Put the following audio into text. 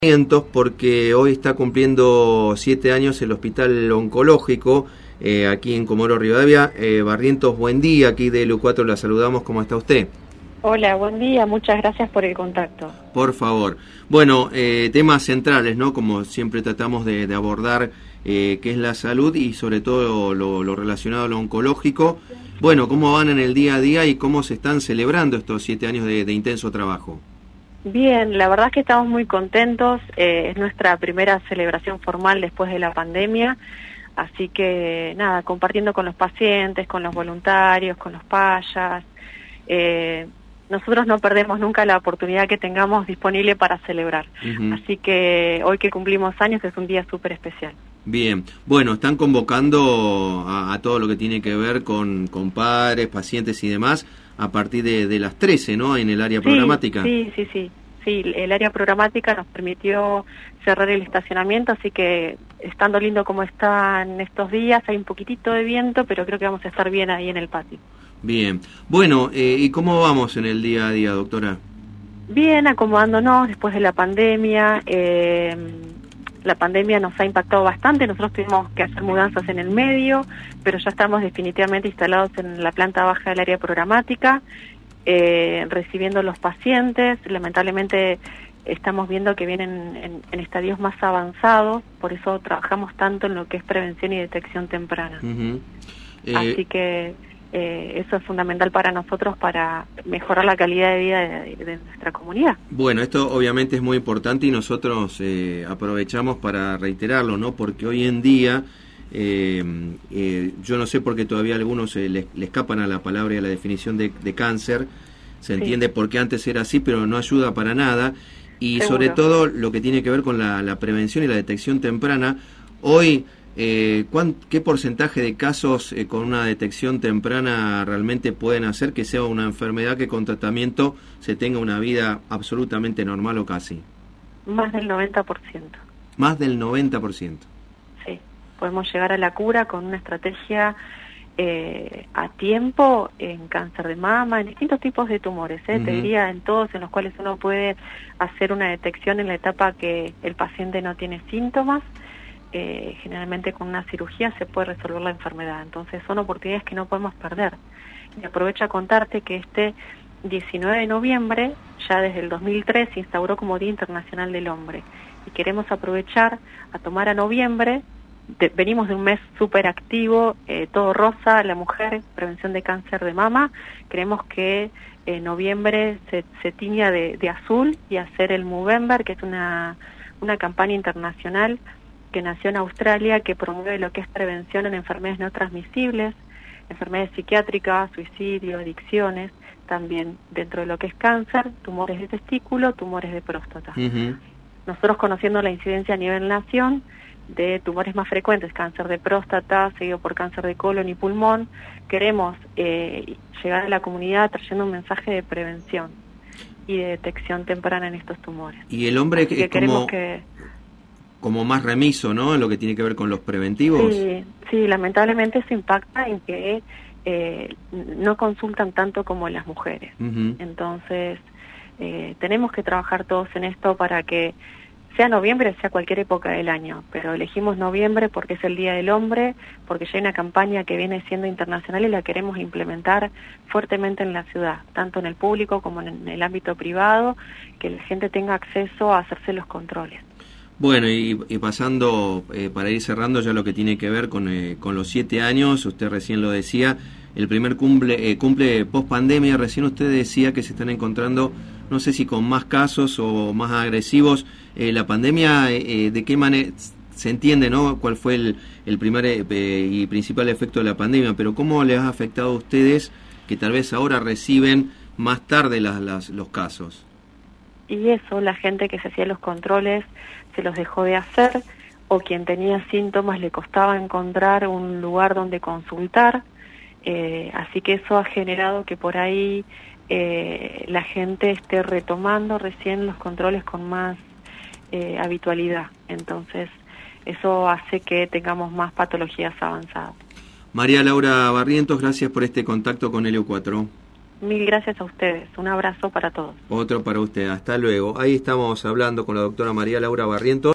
Porque hoy está cumpliendo 7 años el Hospital Oncológico aquí en Comodoro Rivadavia. Barrientos, buen día, aquí de LU4 la saludamos. ¿Cómo está usted? Hola, buen día, muchas gracias por el contacto. Por favor. Bueno, temas centrales, ¿no? Como siempre tratamos de abordar qué es la salud y sobre todo lo relacionado a lo oncológico. Bueno, ¿cómo van en el día a día y cómo se están celebrando estos 7 años de intenso trabajo? Bien, la verdad es que estamos muy contentos, es nuestra primera celebración formal después de la pandemia, así que nada, compartiendo con los pacientes, con los voluntarios, con los payas, nosotros no perdemos nunca la oportunidad que tengamos disponible para celebrar, así que hoy que cumplimos años es un día súper especial. Bien, bueno, están convocando a todo lo que tiene que ver con padres, pacientes y demás a partir de las 13, ¿no? En el área programática. Sí, el área programática nos permitió cerrar el estacionamiento, así que estando lindo como están estos días, hay un poquitito de viento, pero creo que vamos a estar bien ahí en el patio. Bien, bueno, ¿y cómo vamos en el día a día, doctora? Bien, acomodándonos después de la pandemia. La pandemia nos ha impactado bastante, nosotros tuvimos que hacer mudanzas en el medio, pero ya estamos definitivamente instalados en la planta baja del área programática, recibiendo los pacientes. Lamentablemente estamos viendo que vienen en estadios más avanzados, por eso trabajamos tanto en lo que es prevención y detección temprana. Así que eso es fundamental para nosotros para mejorar la calidad de vida de nuestra comunidad. Bueno, esto obviamente es muy importante y nosotros aprovechamos para reiterarlo, ¿no? Porque hoy en día, yo no sé por qué todavía a algunos le escapan a la palabra y a la definición de cáncer. Se entiende por qué antes era así, pero no ayuda para nada. Y seguro, sobre todo lo que tiene que ver con la prevención y la detección temprana. Hoy, ¿qué porcentaje de casos con una detección temprana realmente pueden hacer que sea una enfermedad que con tratamiento se tenga una vida absolutamente normal o casi? Más del 90%. Más del 90%. Sí, podemos llegar a la cura con una estrategia a tiempo en cáncer de mama, en distintos tipos de tumores, te diría en todos en los cuales uno puede hacer una detección en la etapa que el paciente no tiene síntomas. Generalmente con una cirugía se puede resolver la enfermedad, entonces son oportunidades que no podemos perder. Y aprovecho a contarte que este 19 de noviembre, ya desde el 2003, se instauró como Día Internacional del Hombre, y queremos aprovechar a tomar a noviembre. Venimos de un mes súper activo, todo rosa, la mujer, prevención de cáncer de mama. Queremos que en noviembre se tiña de azul y hacer el Movember, que es una campaña internacional que nació en Australia, que promueve lo que es prevención en enfermedades no transmisibles, enfermedades psiquiátricas, suicidio, adicciones, también dentro de lo que es cáncer, tumores de testículo, tumores de próstata. Nosotros, conociendo la incidencia a nivel nación de tumores más frecuentes, cáncer de próstata, seguido por cáncer de colon y pulmón, queremos llegar a la comunidad trayendo un mensaje de prevención y de detección temprana en estos tumores. Y el hombre que queremos como más remiso, ¿no?, en lo que tiene que ver con los preventivos. Sí, lamentablemente eso impacta en que no consultan tanto como las mujeres. Entonces, tenemos que trabajar todos en esto para que sea noviembre, sea cualquier época del año, pero elegimos noviembre porque es el Día del Hombre, porque ya hay una campaña que viene siendo internacional y la queremos implementar fuertemente en la ciudad, tanto en el público como en el ámbito privado, que la gente tenga acceso a hacerse los controles. Bueno, y pasando, para ir cerrando ya lo que tiene que ver con los 7 años, usted recién lo decía, el primer cumple post pandemia, recién usted decía que se están encontrando, no sé si con más casos o más agresivos. La pandemia, ¿de qué manera se entiende, no, cuál fue el primer y principal efecto de la pandemia, pero cómo les ha afectado a ustedes que tal vez ahora reciben más tarde los casos? Y eso, la gente que se hacía los controles se los dejó de hacer, o quien tenía síntomas le costaba encontrar un lugar donde consultar, así que eso ha generado que por ahí la gente esté retomando recién los controles con más habitualidad. Entonces eso hace que tengamos más patologías avanzadas. María Laura Barrientos, gracias por este contacto con LU4. Mil gracias a ustedes. Un abrazo para todos. Otro para usted. Hasta luego. Ahí estamos hablando con la doctora María Laura Barrientos.